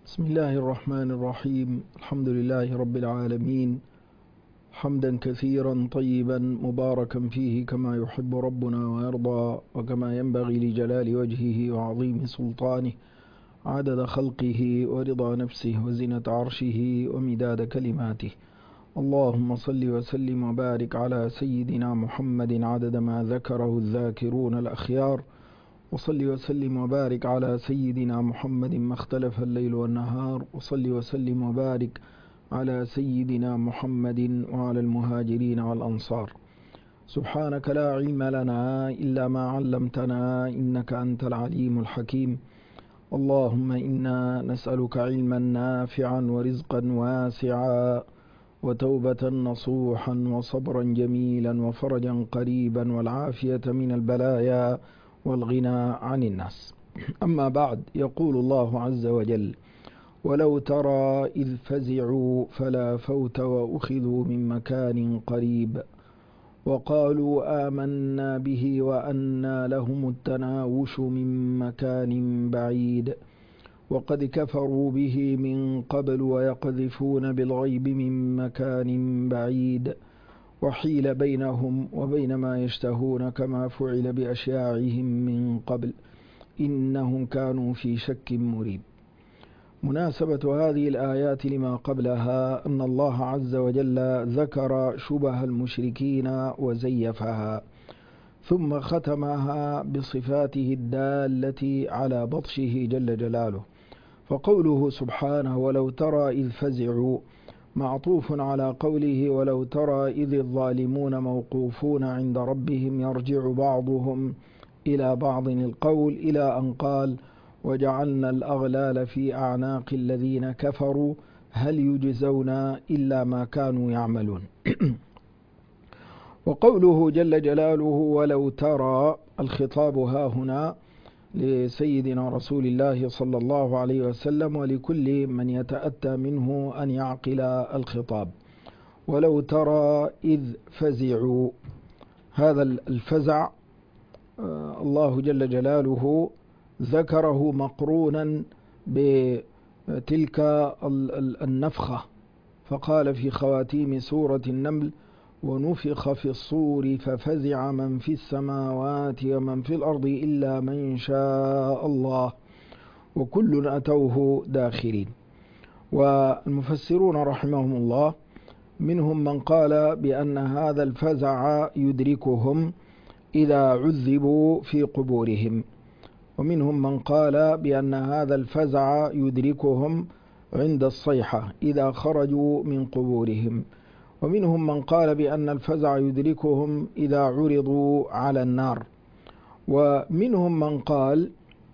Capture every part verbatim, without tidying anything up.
بسم الله الرحمن الرحيم. الحمد لله رب العالمين، حمدا كثيرا طيبا مباركا فيه كما يحب ربنا ويرضى، وكما ينبغي لجلال وجهه وعظيم سلطانه، عدد خلقه ورضا نفسه وزنة عرشه ومداد كلماته. اللهم صل وسلم وبارك على سيدنا محمد عدد ما ذكره الذاكرون الأخيار، وصل وسلم وبارك على سيدنا محمد ما اختلف الليل والنهار، وصل وسلم وبارك على سيدنا محمد وعلى المهاجرين والأنصار. سبحانك لا علم لنا إلا ما علمتنا إنك أنت العليم الحكيم. اللهم إنا نسألك علما نافعا ورزقا واسعا وتوبة نصوحا وصبرا جميلا وفرجا قريبا والعافية من البلايا والغنى عن الناس. أما بعد، يقول الله عز وجل: ولو ترى إذ فزعوا فلا فوت وأخذوا من مكان قريب وقالوا آمنا به وأنى لهم التناوش من مكان بعيد وقد كفروا به من قبل ويقذفون بالغيب من مكان بعيد وحيل بينهم وبين ما يشتهون كما فعل بأشياعهم من قبل إنهم كانوا في شك مريب. مناسبة هذه الآيات لما قبلها أن الله عز وجل ذكر شبه المشركين وزيفها، ثم ختمها بصفاته الدالة على بطشه جل جلاله. فقوله سبحانه: ولو ترى إذ فزعوا، معطوف على قوله: ولو ترى إذ الظالمون موقوفون عند ربهم يرجع بعضهم إلى بعض القول، إلى أن قال: وجعلنا الأغلال في أعناق الذين كفروا هل يجزون إلا ما كانوا يعملون. وقوله جل جلاله: ولو ترى، الخطاب ها هنا لسيدنا رسول الله صلى الله عليه وسلم ولكل من يتأتى منه أن يعقل الخطاب. ولو ترى إذ فزعوا، هذا الفزع الله جل جلاله ذكره مقرونا بتلك النفخة، فقال في خواتيم سورة النمل: ونفخ في الصور ففزع من في السماوات ومن في الأرض إلا من شاء الله وكل أتوه داخرين. والمفسرون رحمهم الله منهم من قال بأن هذا الفزع يدركهم إذا عذبوا في قبورهم، ومنهم من قال بأن هذا الفزع يدركهم عند الصيحة إذا خرجوا من قبورهم، ومنهم من قال بأن الفزع يدركهم إذا عرضوا على النار، ومنهم من قال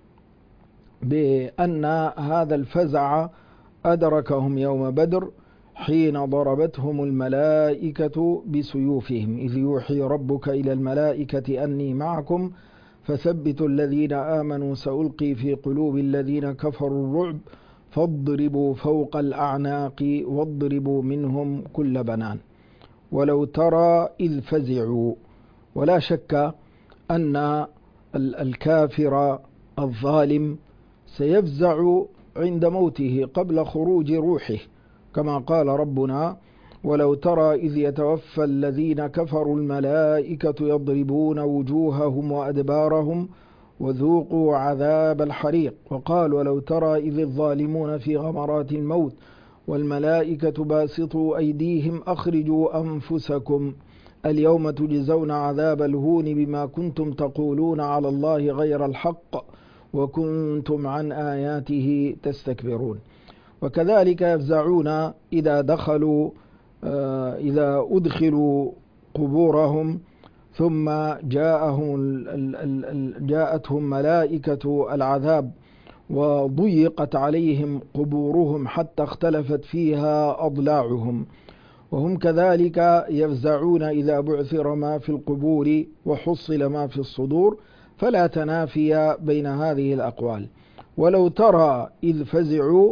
بأن هذا الفزع أدركهم يوم بدر حين ضربتهم الملائكة بسيوفهم، إذ يوحي ربك إلى الملائكة أني معكم فثبتوا الذين آمنوا سألقي في قلوب الذين كفروا الرعب فاضربوا فوق الأعناق واضربوا منهم كل بنان. ولو ترى إذ فزعوا، ولا شك أن الكافر الظالم سيفزع عند موته قبل خروج روحه، كما قال ربنا: ولو ترى إذ يتوفى الذين كفروا الملائكة يضربون وجوههم وأدبارهم وذوقوا عذاب الحريق. وقال: ولو ترى إذ الظالمون في غمرات الموت والملائكة باسطوا أيديهم أخرجوا أنفسكم اليوم تجزون عذاب الهون بما كنتم تقولون على الله غير الحق وكنتم عن آياته تستكبرون. وكذلك يفزعون إذا دخلوا إذا أدخلوا قبورهم ثم جاءهم جاءتهم ملائكة العذاب وضيقت عليهم قبورهم حتى اختلفت فيها أضلاعهم، وهم كذلك يفزعون إذا بعثر ما في القبور وحصل ما في الصدور، فلا تنافي بين هذه الأقوال. ولو ترى إذ فزعوا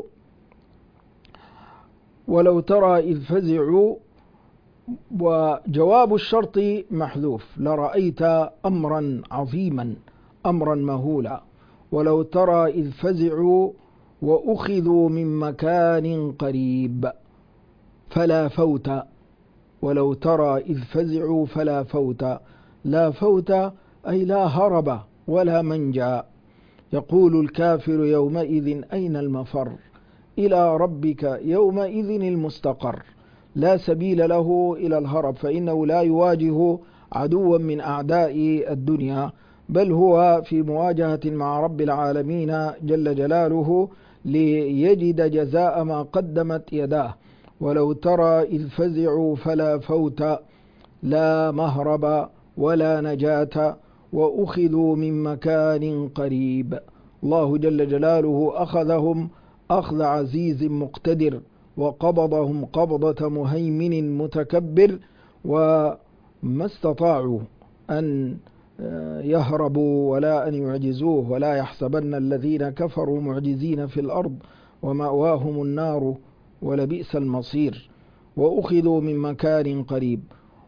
ولو ترى إذ فزعوا وجواب الشرط محذوف، لرأيت أمرا عظيما، أمرا مهولا. ولو ترى إذ فزعوا وأخذوا من مكان قريب فلا فوت. ولو ترى إذ فزعوا فلا فوت، لا فوت أي لا هرب ولا منجا. يقول الكافر يومئذ أين المفر، إلى ربك يومئذ المستقر. لا سبيل له إلى الهرب، فإنه لا يواجه عدوا من أعداء الدنيا، بل هو في مواجهة مع رب العالمين جل جلاله ليجد جزاء ما قدمت يداه. ولو ترى إذ فزعوا فلا فوت، لا مهرب ولا نجاة، وأخذوا من مكان قريب. الله جل جلاله أخذهم أخذ عزيز مقتدر، وقبضهم قبضة مهيمن متكبر، وما استطاعوا أن يهربوا ولا أن يعجزوه. ولا يحسبن الذين كفروا معجزين في الأرض ومأواهم النار ولبئس المصير. وأخذوا من مكان قريب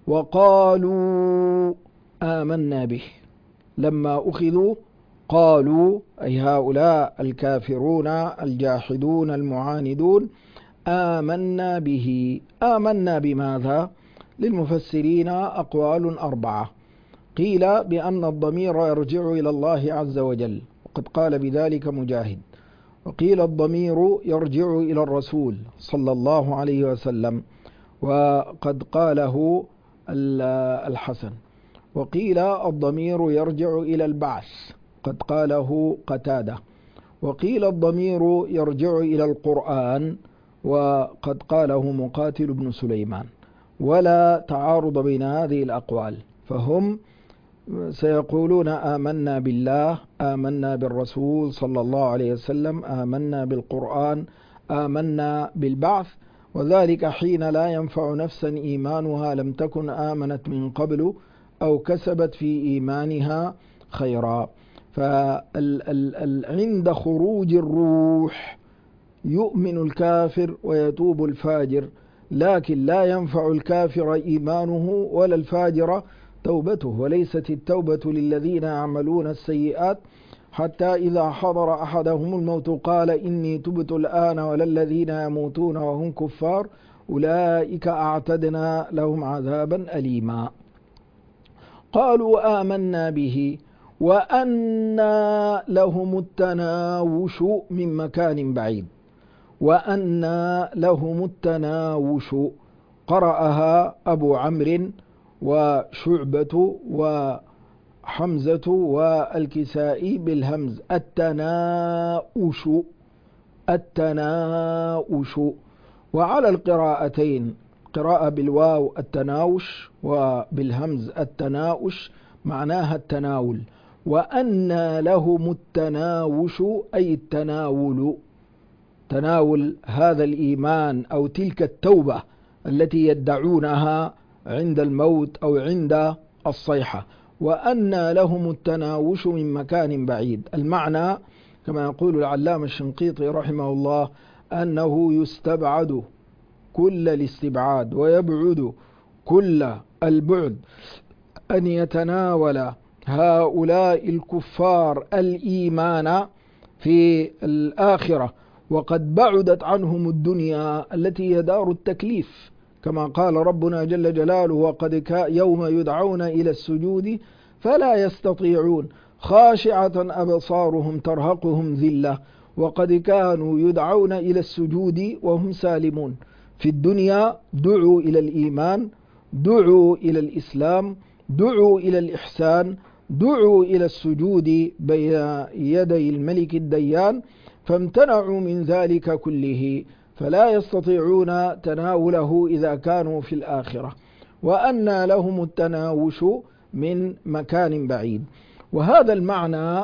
وقالوا آمنا به. لما أخذوا قالوا، أي هؤلاء الكافرون الجاحدون المعاندون، آمنا به. آمنا بماذا؟ للمفسرين أقوال أربعة. قيل بأن الضمير يرجع إلى الله عز وجل، وقد قال بذلك مجاهد. وقيل الضمير يرجع إلى الرسول صلى الله عليه وسلم، وقد قاله الحسن. وقيل الضمير يرجع إلى البعث، قد قاله قتادة. وقيل الضمير يرجع إلى القرآن، وقد قاله مقاتل بن سليمان. ولا تعارض بين هذه الأقوال، فهم سيقولون آمنا بالله، آمنا بالرسول صلى الله عليه وسلم، آمنا بالقرآن، آمنا بالبعث، وذلك حين لا ينفع نفسا إيمانها لم تكن آمنت من قبل أو كسبت في إيمانها خيرا. فعند خروج الروح يؤمن الكافر ويتوب الفاجر، لكن لا ينفع الكافر إيمانه ولا الفاجر توبته. وليست التوبة للذين يعملون السيئات حتى إذا حضر أحدهم الموت قال إني تبت الآن، ولا الذين يموتون وهم كفار أولئك أعتدنا لهم عذابا أليما. قالوا آمنا به وأنى لهم التناوش من مكان بعيد. وأنى لهم التناوش، قرأها أبو عمرو وشعبة وحمزة والكسائي بالهمز، التناوش التناوش. وعلى القراءتين قراءة بالواو التناوش وبالهمز التناوش معناها التناول. وأنى لهم التناوش أي التناول، تناول هذا الإيمان أو تلك التوبة التي يدعونها عند الموت أو عند الصيحة. وأنى لهم التناوش من مكان بعيد. المعنى كما يقول العلامة الشنقيطي رحمه الله أنه يستبعد كل الاستبعاد ويبعد كل البعد أن يتناول هؤلاء الكفار الإيمان في الآخرة، وقد بعدت عنهم الدنيا التي هي دار التكليف، كما قال ربنا جل جلاله وقد يوم يدعون إلى السجود فلا يستطيعون خاشعة أبصارهم ترهقهم ذلة، وقد كانوا يدعون إلى السجود وهم سالمون. في الدنيا دعوا إلى الإيمان، دعوا إلى الإسلام، دعوا إلى الإحسان، دعوا إلى السجود بين يدي الملك الديان، فامتنعوا من ذلك كله، فلا يستطيعون تناوله إذا كانوا في الآخرة. وأنى لهم التناوش من مكان بعيد. وهذا المعنى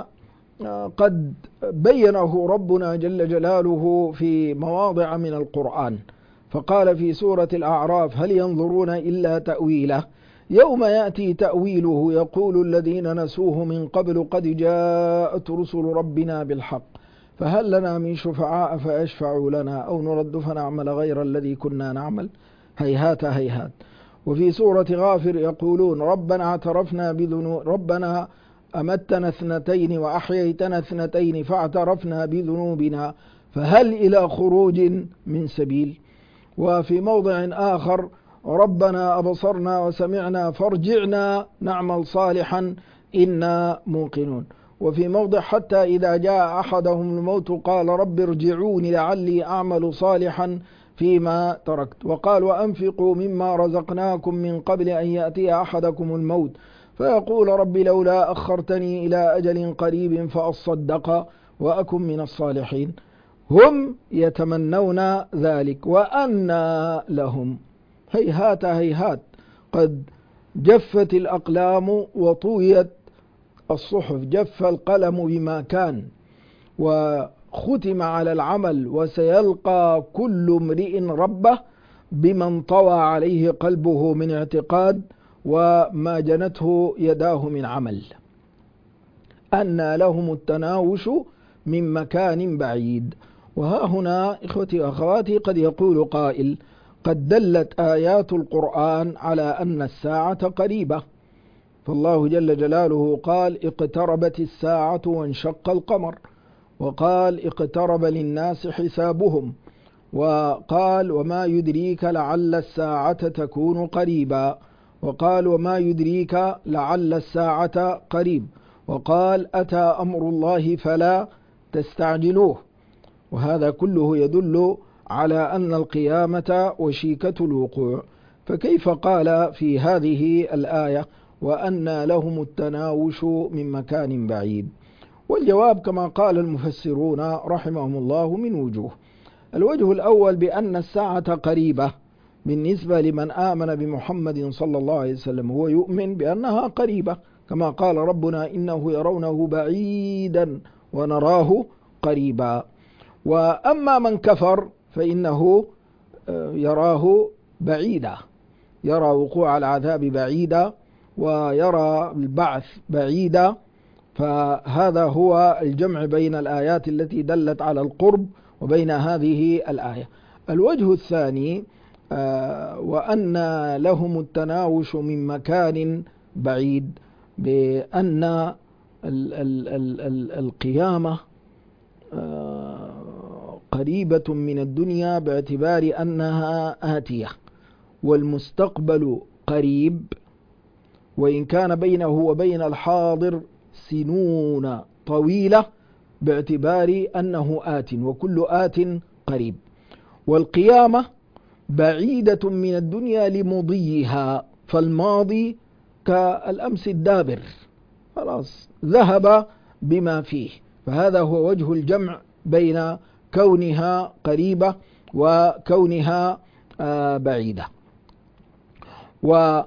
قد بينه ربنا جل جلاله في مواضع من القرآن، فقال في سورة الأعراف هل ينظرون إلا تأويله يوم يأتي تأويله يقول الذين نسوه من قبل قد جاءت رسل ربنا بالحق فهل لنا من شفعاء فيشفعوا لنا أو نرد فنعمل غير الذي كنا نعمل هيهات هيهات. وفي سورة غافر يقولون ربنا اعترفنا بذنوب ربنا أمتنا اثنتين وأحييتنا اثنتين فاعترفنا بذنوبنا فهل إلى خروج من سبيل؟ وفي موضع آخر ربنا أبصرنا وسمعنا فارجعنا نعمل صالحا إنا موقنون. وفي موضع حتى إذا جاء أحدهم الموت قال رب ارجعوني لعلي أعمل صالحا فيما تركت. وقال وأنفقوا مما رزقناكم من قبل أن يأتي أحدكم الموت فيقول رب لولا أخرتني إلى أجل قريب فأصدق وأكن من الصالحين. هم يتمنون ذلك وأنى لهم. هيهات هيهات، قد جفت الأقلام وطويت الصحف، جف القلم بما كان وختم على العمل، وسيلقى كل امرئ ربه بما انطوى عليه قلبه من اعتقاد وما جنته يداه من عمل. أنى لهم التناوش من مكان بعيد. وها هنا إخوتي وأخواتي قد يقول قائل قد دلت آيات القرآن على أن الساعة قريبة، فالله جل جلاله قال اقتربت الساعة وانشق القمر، وقال اقترب للناس حسابهم، وقال وما يدريك لعل الساعة تكون قريبا، وقال وما يدريك لعل الساعة قريب، وقال أتى أمر الله فلا تستعجلوه. وهذا كله يدل على أن القيامة وشيكة الوقوع. فكيف قال في هذه الآية وأن لهم التناوش من مكان بعيد؟ والجواب كما قال المفسرون رحمهم الله من وجوه. الوجه الأول بأن الساعة قريبة بالنسبة لمن آمن بمحمد صلى الله عليه وسلم، هو يؤمن بأنها قريبة كما قال ربنا إنه يرونه بعيدا ونراه قريبا. وأما من كفر فإنه يراه بعيدا، يرى وقوع العذاب بعيدا ويرى البعث بعيدا. فهذا هو الجمع بين الآيات التي دلت على القرب وبين هذه الآية. الوجه الثاني وأن لهم التناوش من مكان بعيد، بأن ال ال ال ال القيامة قريبة من الدنيا باعتبار أنها آتية، والمستقبل قريب وإن كان بينه وبين الحاضر سنون طويلة باعتبار أنه آت، وكل آت قريب. والقيامة بعيدة من الدنيا لمضيها، فالماضي كالأمس الدابر خلاص ذهب بما فيه. فهذا هو وجه الجمع بين كونها قريبة وكونها بعيدة. و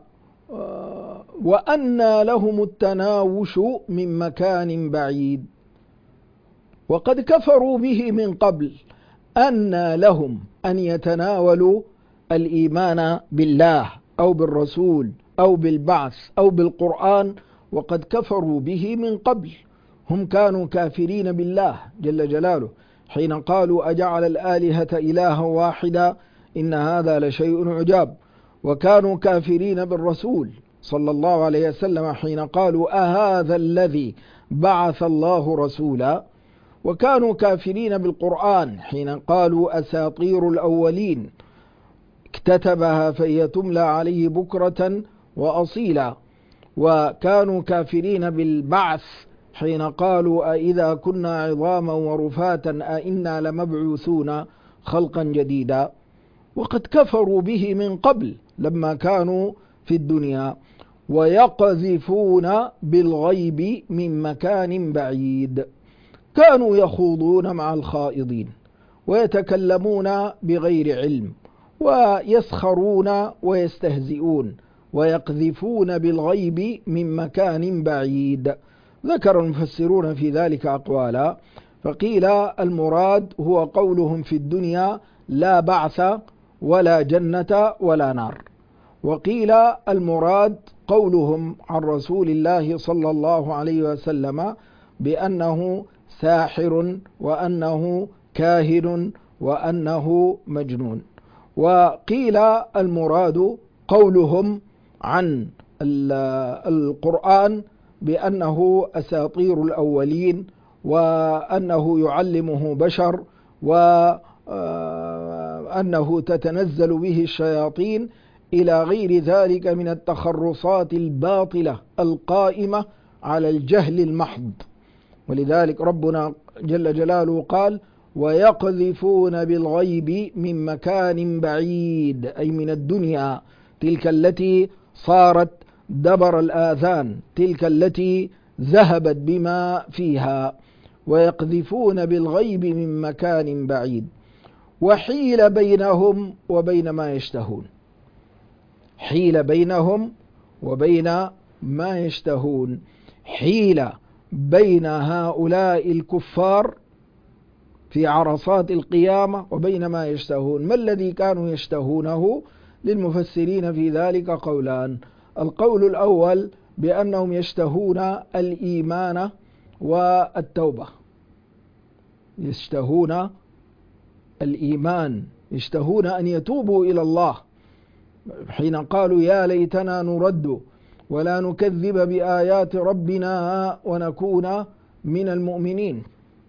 وأن لهم التناوش من مكان بعيد، وقد كفروا به من قبل. أن لهم أن يتناولوا الإيمان بالله أو بالرسول أو بالبعث أو بالقرآن، وقد كفروا به من قبل. هم كانوا كافرين بالله جل جلاله حين قالوا أجعل الآلهة إلها واحدا إن هذا لشيء عجاب، وكانوا كافرين بالرسول صلى الله عليه وسلم حين قالوا أهذا الذي بعث الله رسولا، وكانوا كافرين بالقرآن حين قالوا أساطير الأولين اكتتبها فهي تملى عليه بكرة وأصيلا، وكانوا كافرين بالبعث حين قالوا أئذا كنا عظاما ورفاتا أئنا لمبعوثون خلقا جديدا. وقد كفروا به من قبل لما كانوا في الدنيا. ويقذفون بالغيب من مكان بعيد، كانوا يخوضون مع الخائضين ويتكلمون بغير علم ويسخرون ويستهزئون ويقذفون بالغيب من مكان بعيد. ذكر المفسرون في ذلك أقوالا، فقيل المراد هو قولهم في الدنيا لا بعث ولا جنة ولا نار، وقيل المراد قولهم عن رسول الله صلى الله عليه وسلم بأنه ساحر وأنه كاهن وأنه مجنون. وقيل المراد قولهم عن القرآن بأنه أساطير الأولين وأنه يعلمه بشر وأنه تتنزل به الشياطين إلى غير ذلك من التخرصات الباطلة القائمة على الجهل المحض. ولذلك ربنا جل جلاله قال: ويقذفون بالغيب من مكان بعيد، أي من الدنيا تلك التي صارت دبر الآذان، تلك التي ذهبت بما فيها. ويقذفون بالغيب من مكان بعيد وحيل بينهم وبين ما يشتهون. حيل بينهم وبين ما يشتهون، حيل بين هؤلاء الكفار في عرصات القيامة وبين ما يشتهون. ما الذي كانوا يشتهونه؟ للمفسرين في ذلك قولان. القول الأول بأنهم يشتهون الإيمان والتوبة، يشتهون الإيمان، يشتهون أن يتوبوا إلى الله، حين قالوا: يا ليتنا نرد ولا نكذب بآيات ربنا ونكون من المؤمنين.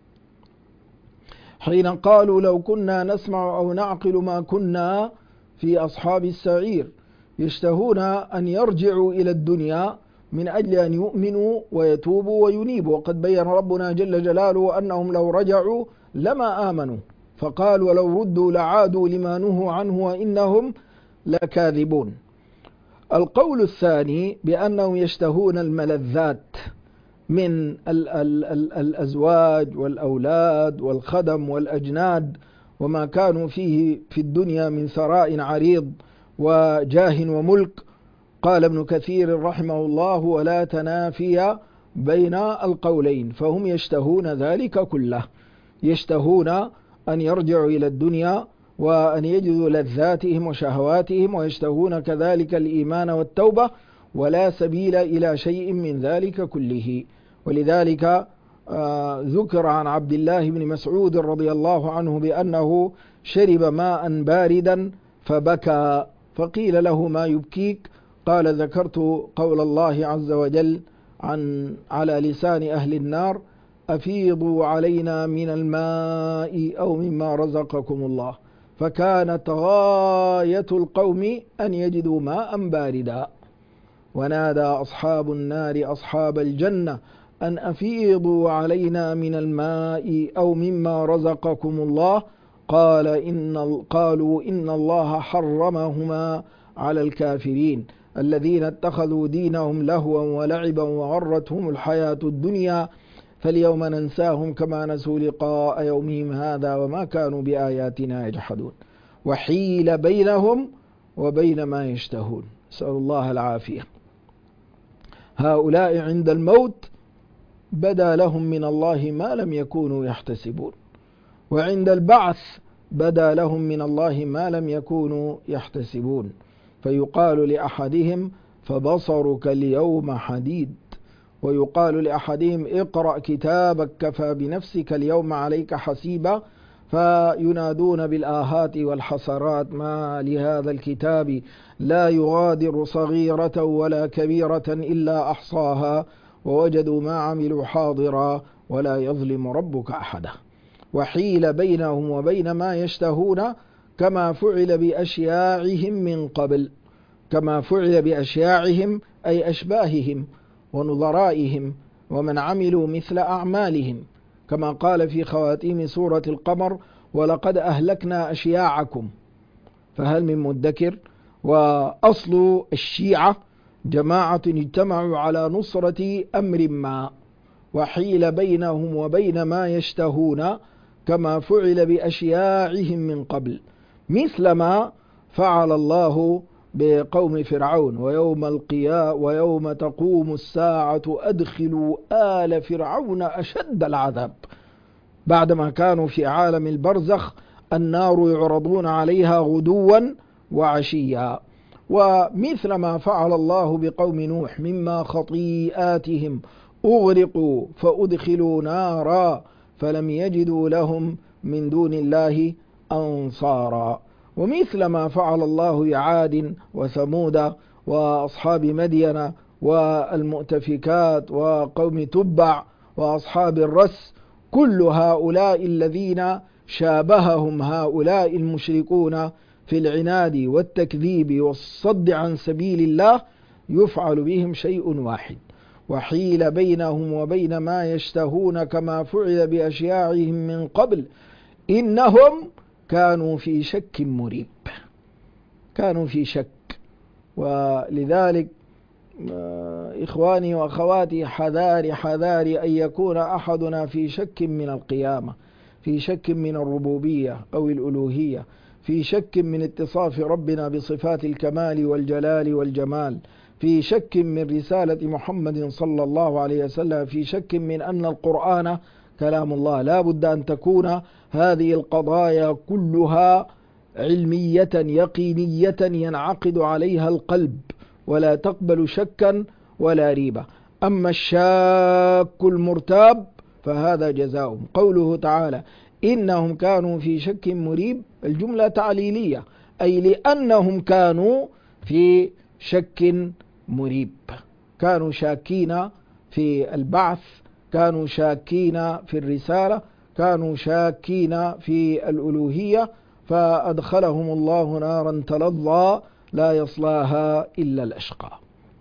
حين قالوا: لو كنا نسمع أو نعقل ما كنا في أصحاب السعير. يشتهون أن يرجعوا إلى الدنيا من أجل أن يؤمنوا ويتوبوا وينيبوا. وقد بين ربنا جل جلاله أنهم لو رجعوا لما آمنوا، فقال: ولو ردوا لعادوا لما نهوا عنه وإنهم لكاذبون. القول الثاني بأنهم يشتهون الملذات من ال ال ال الأزواج والأولاد والخدم والأجناد وما كانوا فيه في الدنيا من ثراء عريض وجاه وملك. قال ابن كثير رحمه الله: ولا تنافي بين القولين، فهم يشتهون ذلك كله، يشتهون أن يرجعوا إلى الدنيا وأن يجدوا لذاتهم وشهواتهم، ويشتهون كذلك الإيمان والتوبة، ولا سبيل إلى شيء من ذلك كله. ولذلك آه ذكر عن عبد الله بن مسعود رضي الله عنه بأنه شرب ماء باردا فبكى، فقيل له: ما يبكيك؟ قال: ذكرت قول الله عز وجل عن على لسان أهل النار: أفيضوا علينا من الماء أو مما رزقكم الله. فكانت غاية القوم أن يجدوا ماء باردا. ونادى أصحاب النار أصحاب الجنة أن أفيضوا علينا من الماء أو مما رزقكم الله. قال إن قالوا إن الله حرمهما على الكافرين الذين اتخذوا دينهم لهوا ولعبا وغرتهم الحياة الدنيا فاليوم ننساهم كما نسوا لقاء يومهم هذا وما كانوا بآياتنا يجحدون. وحيل بينهم وبين ما يشتهون. نسأل الله العافية. هؤلاء عند الموت بدا لهم من الله ما لم يكونوا يحتسبون، وعند البعث بدا لهم من الله ما لم يكونوا يحتسبون. فيقال لأحدهم: فبصرك اليوم حديد. ويقال لأحدهم: اقرأ كتابك كفى بنفسك اليوم عليك حسيبا. فينادون بالآهات والحسرات: ما لهذا الكتاب لا يغادر صغيرة ولا كبيرة إلا أحصاها ووجدوا ما عملوا حاضرا ولا يظلم ربك أحدا. وحيل بينهم وبين ما يشتهون كما فعل بأشياعهم من قبل، كما فعل بأشياعهم أي أشباههم ونظرائهم ومن عملوا مثل أعمالهم، كما قال في خواتيم سورة القمر: ولقد أهلكنا أشياعكم فهل من مدكر. وأصل الشيعة جماعة اجتمعوا على نصرة أمر ما. وحيل بينهم وبين ما يشتهون كما فعل بأشياعهم من قبل، مثل ما فعل الله بقوم فرعون: ويوم القيامة ويوم تقوم الساعة أدخلوا آل فرعون أشد العذاب. بعدما كانوا في عالم البرزخ النار يعرضون عليها غدوا وعشيا. ومثل ما فعل الله بقوم نوح: مما خطيئاتهم أغرقوا فأدخلوا نارا فلم يجدوا لهم من دون الله أنصارا. ومثل ما فعل الله بعاد وثمود وأصحاب مدين والمؤتفكات وقوم تبع وأصحاب الرس. كل هؤلاء الذين شابههم هؤلاء المشركون في العناد والتكذيب والصد عن سبيل الله يفعل بهم شيء واحد، وحيل بينهم وبين ما يشتهون كما فعل بأشياعهم من قبل إنهم كانوا في شك مريب. كانوا في شك. ولذلك إخواني وأخواتي حذار حذار أن يكون أحدنا في شك من القيامة، في شك من الربوبية أو الألوهية، في شك من اتصاف ربنا بصفات الكمال والجلال والجمال، في شك من رسالة محمد صلى الله عليه وسلم، في شك من أن القرآن كلام الله. لا بد أن تكون هذه القضايا كلها علمية يقينية ينعقد عليها القلب، ولا تقبل شكا ولا ريبة. أما الشاك المرتاب فهذا جزاؤهم. قوله تعالى إنهم كانوا في شك مريب، الجملة تعليلية، أي لأنهم كانوا في شك مريب، كانوا شاكين في البعث، كانوا شاكين في الرسالة، كانوا شاكين في الألوهية، فأدخلهم الله نارا تلظى لا يصلاها إلا الأشقى.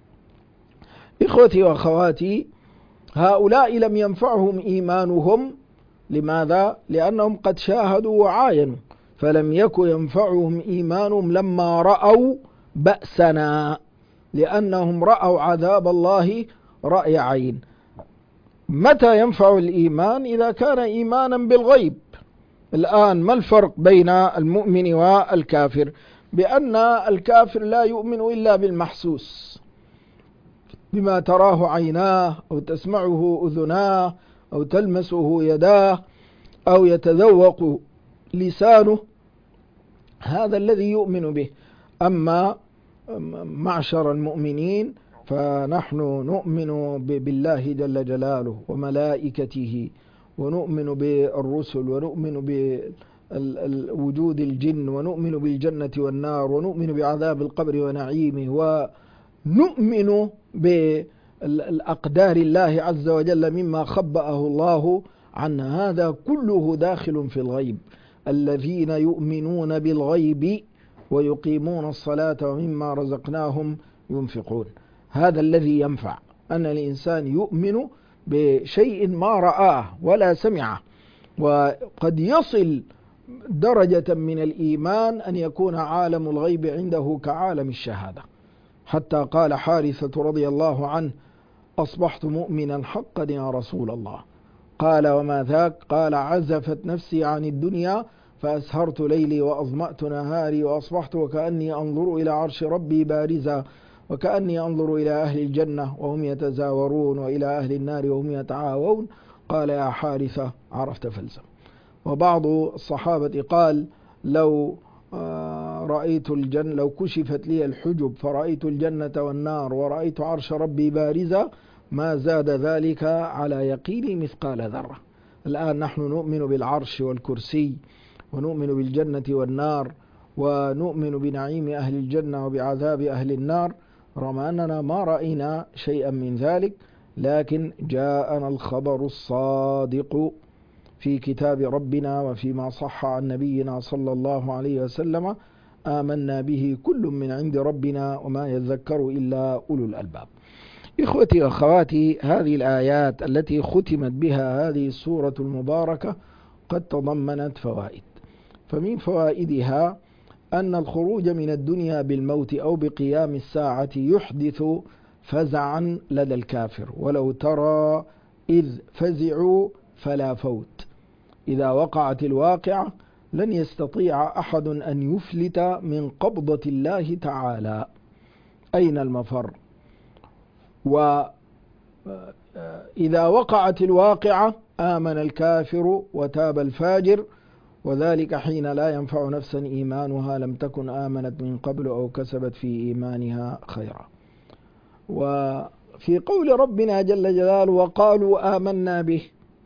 إخوتي وأخواتي، هؤلاء لم ينفعهم إيمانهم. لماذا؟ لأنهم قد شاهدوا وعاينوا، فلم يكن ينفعهم إيمانهم لما رأوا بأسنا، لأنهم رأوا عذاب الله رأي عين. متى ينفع الإيمان؟ إذا كان إيمانا بالغيب. الآن ما الفرق بين المؤمن والكافر؟ بأن الكافر لا يؤمن إلا بالمحسوس، بما تراه عيناه أو تسمعه أذناه أو تلمسه يداه أو يتذوق لسانه، هذا الذي يؤمن به. أما معشر المؤمنين فنحن نؤمن بالله جل جلاله وملائكته، ونؤمن بالرسل، ونؤمن بوجود الجن، ونؤمن بالجنة والنار، ونؤمن بعذاب القبر ونعيمه، ونؤمن بالأقدار الله عز وجل مما خبأه الله عنا. هذا كله داخل في الغيب. الذين يؤمنون بالغيب ويقيمون الصلاة ومما رزقناهم ينفقون. هذا الذي ينفع، أن الإنسان يؤمن بشيء ما رآه ولا سمعه. وقد يصل درجة من الإيمان أن يكون عالم الغيب عنده كعالم الشهادة. حتى قال حارثة رضي الله عنه: أصبحت مؤمنا حقا يا رسول الله. قال: وما ذاك؟ قال: عزفت نفسي عن الدنيا فأسهرت ليلي وأظمأت نهاري، وأصبحت وكأني أنظر إلى عرش ربي بارزا، وكأني أنظر إلى أهل الجنة وهم يتزاورون، وإلى أهل النار وهم يتعاوون. قال: يا حارثة عرفت فلزم. وبعض الصحابة قال: لو رأيت الجنة، لو كشفت لي الحجب فرأيت الجنة والنار ورأيت عرش ربي بارزا ما زاد ذلك على يقيني مثقال ذرة. الآن نحن نؤمن بالعرش والكرسي، ونؤمن بالجنة والنار، ونؤمن بنعيم أهل الجنة وبعذاب أهل النار، رغم أننا ما رأينا شيئا من ذلك، لكن جاءنا الخبر الصادق في كتاب ربنا وفيما صح عن نبينا صلى الله عليه وسلم، آمنا به كل من عند ربنا وما يذكر إلا أولو الألباب. إخوتي وأخواتي، هذه الآيات التي ختمت بها هذه السورة المباركة قد تضمنت فوائد. فمن فوائدها أن الخروج من الدنيا بالموت أو بقيام الساعة يحدث فزعا لدى الكافر، ولو ترى إذ فزعوا فلا فوت. إذا وقعت الواقعة لن يستطيع أحد أن يفلت من قبضة الله تعالى. أين المفر؟ وإذا وقعت الواقعة آمن الكافر وتاب الفاجر، وذلك حين لا ينفع نفسا إيمانها لم تكن آمنت من قبل أو كسبت في إيمانها خيرا. وفي قول ربنا جل جلاله: وقالوا آمنا به،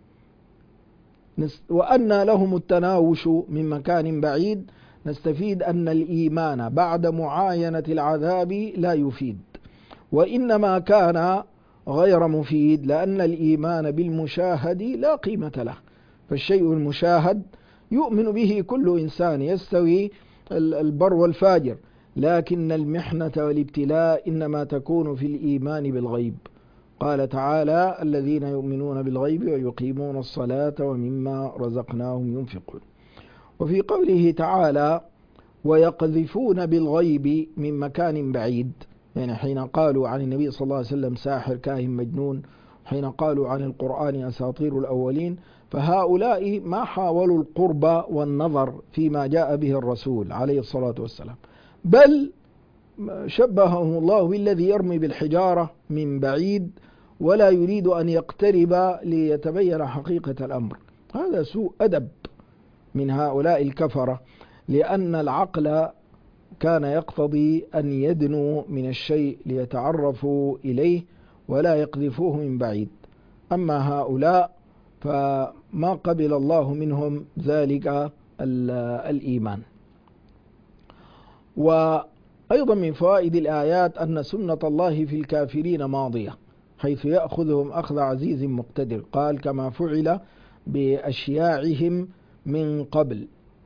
وأن لهم التناوش من مكان بعيد، نستفيد أن الإيمان بعد معاينة العذاب لا يفيد، وإنما كان غير مفيد، لأن الإيمان بالمشاهد لا قيمة له. فالشيء المشاهد يؤمن به كل إنسان، يستوي البر والفاجر، لكن المحنة والابتلاء إنما تكون في الإيمان بالغيب. قال تعالى: الذين يؤمنون بالغيب ويقيمون الصلاة ومما رزقناهم ينفقون. وفي قوله تعالى: ويقذفون بالغيب من مكان بعيد، يعني حين قالوا عن النبي صلى الله عليه وسلم ساحر كاهن مجنون، حين قالوا عن القرآن أساطير الأولين، فهؤلاء ما حاولوا القرب والنظر فيما جاء به الرسول عليه الصلاة والسلام، بل شبههم الله بالذي يرمي بالحجارة من بعيد ولا يريد أن يقترب ليتبين حقيقة الأمر. هذا سوء أدب من هؤلاء الكفرة، لأن العقل كان يقتضي أن يدنوا من الشيء ليتعرفوا إليه ولا يقذفوه من بعيد. أما هؤلاء فما قبل الله منهم ذلك الإيمان. وأيضا من فوائد الآيات أن سنة الله في الكافرين ماضية، حيث يأخذهم أخذ عزيز مقتدر، قال: كما فعل بأشياعهم من قبل.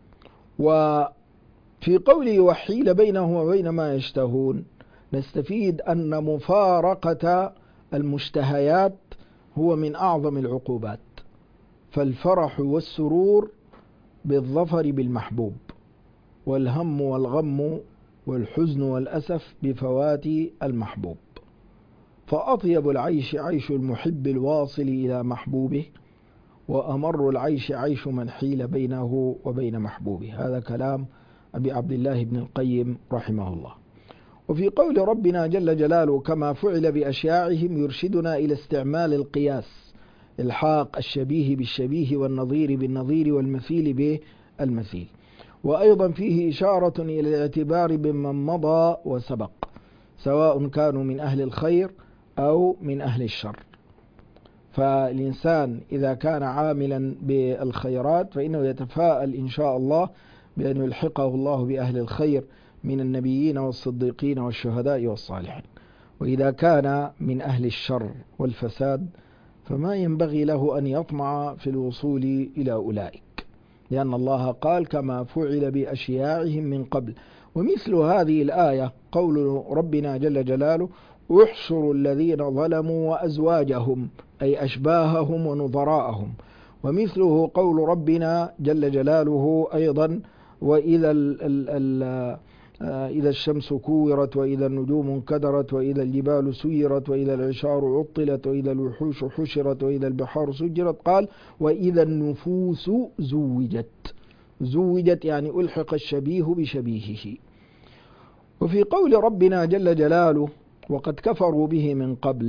وفي قوله: وحيل بينهم وبين ما يشتهون، نستفيد أن مفارقة المشتهيات هو من أعظم العقوبات، فالفرح والسرور بالظفر بالمحبوب، والهم والغم والحزن والأسف بفوات المحبوب. فأطيب العيش عيش المحب الواصل إلى محبوبه، وأمر العيش عيش من حيل بينه وبين محبوبه. هذا كلام أبي عبد الله بن القيم رحمه الله. وفي قول ربنا جل جلاله: كما فعل بأشياعهم، يرشدنا إلى استعمال القياس، الحاق الشبيه بالشبيه والنظير بالنظير والمثيل بالمثيل. وأيضا فيه إشارة إلى الاعتبار بمن مضى وسبق، سواء كانوا من أهل الخير أو من أهل الشر. فالإنسان إذا كان عاملا بالخيرات فإنه يتفاءل إن شاء الله بأن يلحقه الله بأهل الخير من النبيين والصديقين والشهداء والصالحين. وإذا كان من أهل الشر والفساد فما ينبغي له أن يطمع في الوصول إلى أولئك، لأن الله قال: كما فعل بأشياعهم من قبل. ومثل هذه الآية قول ربنا جل جلاله: احشروا الذين ظلموا وأزواجهم، أي أشباههم ونظراءهم. ومثله قول ربنا جل جلاله أيضا: وإذا ال ال ال إذا الشمس كورت، وإذا النجوم انكدرت، وإذا الجبال سيرت، وإذا العشار عطلت، وإذا الوحوش حشرت، وإذا البحار سجرت. قال: وإذا النفوس زوجت. زوجت يعني ألحق الشبيه بشبيهه. وفي قول ربنا جل جلاله: وقد كفروا به من قبل.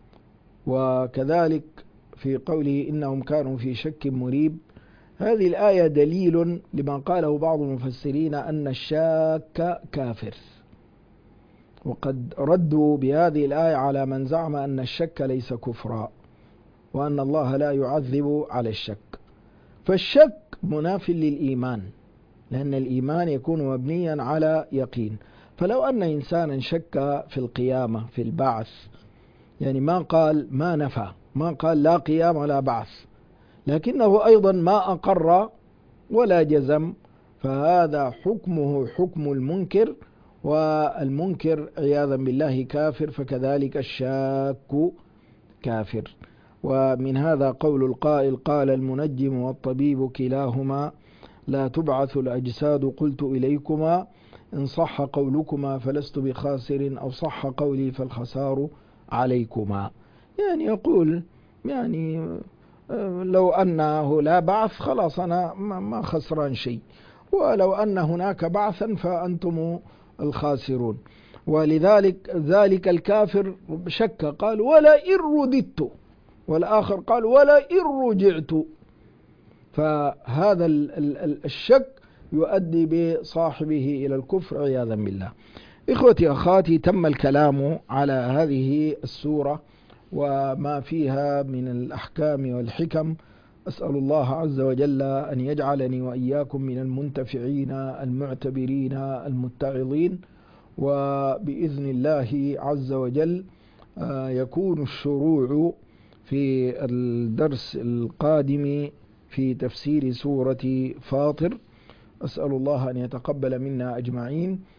وكذلك في قوله: إنهم كانوا في شك مريب. هذه الآية دليل لما قاله بعض المفسرين أن الشاك كافر، وقد ردوا بهذه الآية على من زعم أن الشك ليس كفرا، وأن الله لا يعذب على الشك. فالشك مناف للإيمان، لأن الإيمان يكون مبنيا على يقين. فلو أن إنسانا شك في القيامة في البعث، يعني ما قال ما نفى ما قال لا قيام ولا بعث، لكنه أيضا ما أقر ولا جزم، فهذا حكمه حكم المنكر، والمنكر عياذا بالله كافر، فكذلك الشاك كافر. ومن هذا قول القائل: قال المنجم والطبيب كلاهما لا تبعث الأجساد قلت إليكما، إن صح قولكما فلست بخاسر، أو صح قولي فالخسار عليكما. يعني يقول يعني لو أنه لا بعث خلاص أنا ما خسران شيء، ولو أن هناك بعثا فأنتم الخاسرون. ولذلك ذلك الكافر شك قال: ولا إن رددت، والآخر قال: ولا إن رجعت. فهذا الشك يؤدي بصاحبه إلى الكفر عياذا بالله. إخوتي أخواتي، تم الكلام على هذه السورة وما فيها من الأحكام والحكم. أسأل الله عز وجل أن يجعلني وإياكم من المنتفعين المعتبرين المتعظين. وبإذن الله عز وجل يكون الشروع في الدرس القادم في تفسير سورة فاطر. أسأل الله أن يتقبل منا أجمعين